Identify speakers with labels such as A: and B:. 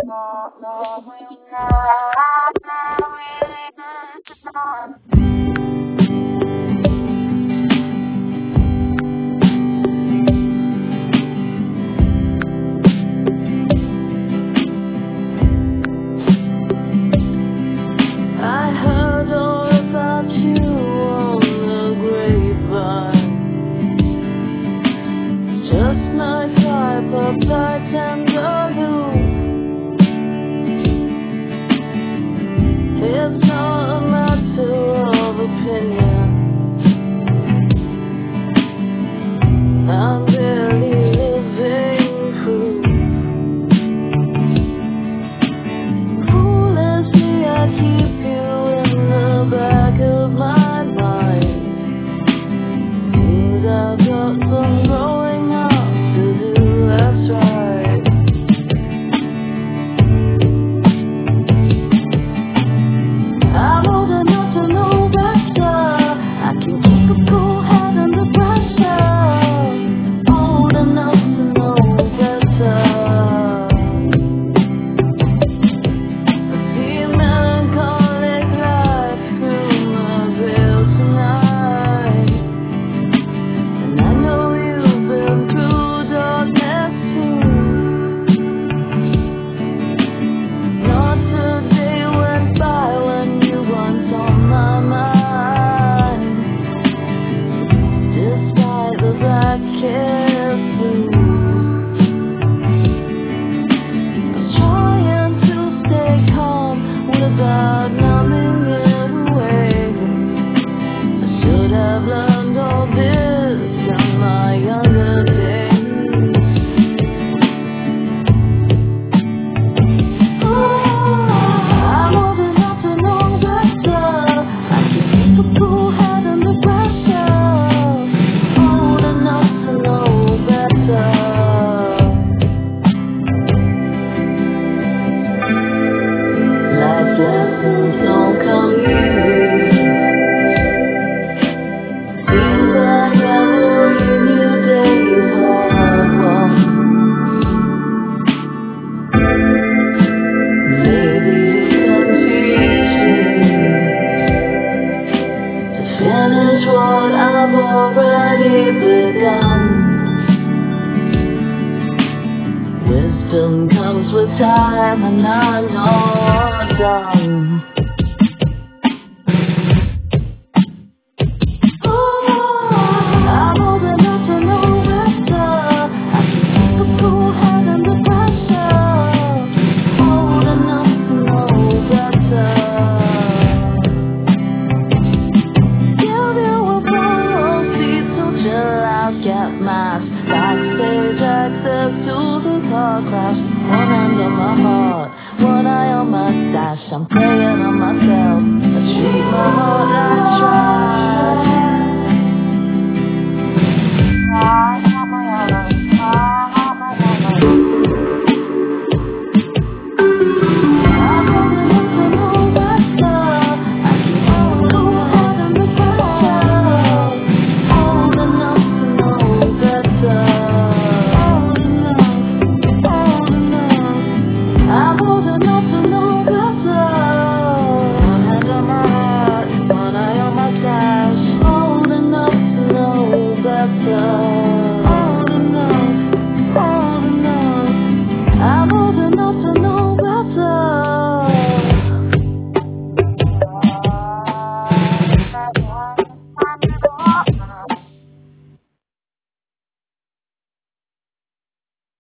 A: I heard all about you on the grapevine. Just my type of bartender. It's not a matter of opinion. I'm barely living proof. Foolishly, I keep you in the back of my mind. Means I've got some growing up to do, that's right. I'm old enough to know better. I can keep a cool head under pressure. Old enough to know better. I see melancholic life through my veil tonight. And I know you've been through darkness too. Not a day went by when you weren't on my mind. Despite the black kiss blues, I was trying to stay calm without numbing it away. I should have learned all this in my younger days. I'm old enough to know better. I can keep a cool head under pressure. Old enough to know better. Life lessons don't come easy. Seems like every new day is hard one. Maybe it's been too easy to finish what I've already begun. Wisdom comes with time, and I'm not done. I'm old enough to know better. I can keep a cool head under pressure. Old enough to know better. Give you a floral seat to chill out, get masked. Backstage access to the car crash. One hand on my heart, one eye on my stash. I'm praying